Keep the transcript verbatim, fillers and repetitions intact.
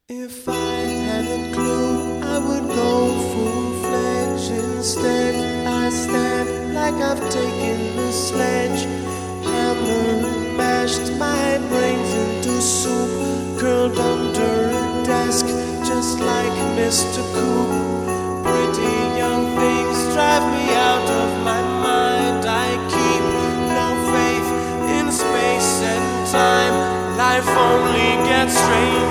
If I had a clue, I would go full-fledged. Instead, I stand like I've taken a sledge, hammered and mashed my brains into soup, curled under a desk, just like Mister Coop. Pretty young things drive me out of my mind. I keep no faith in space and time. Life only gets strange.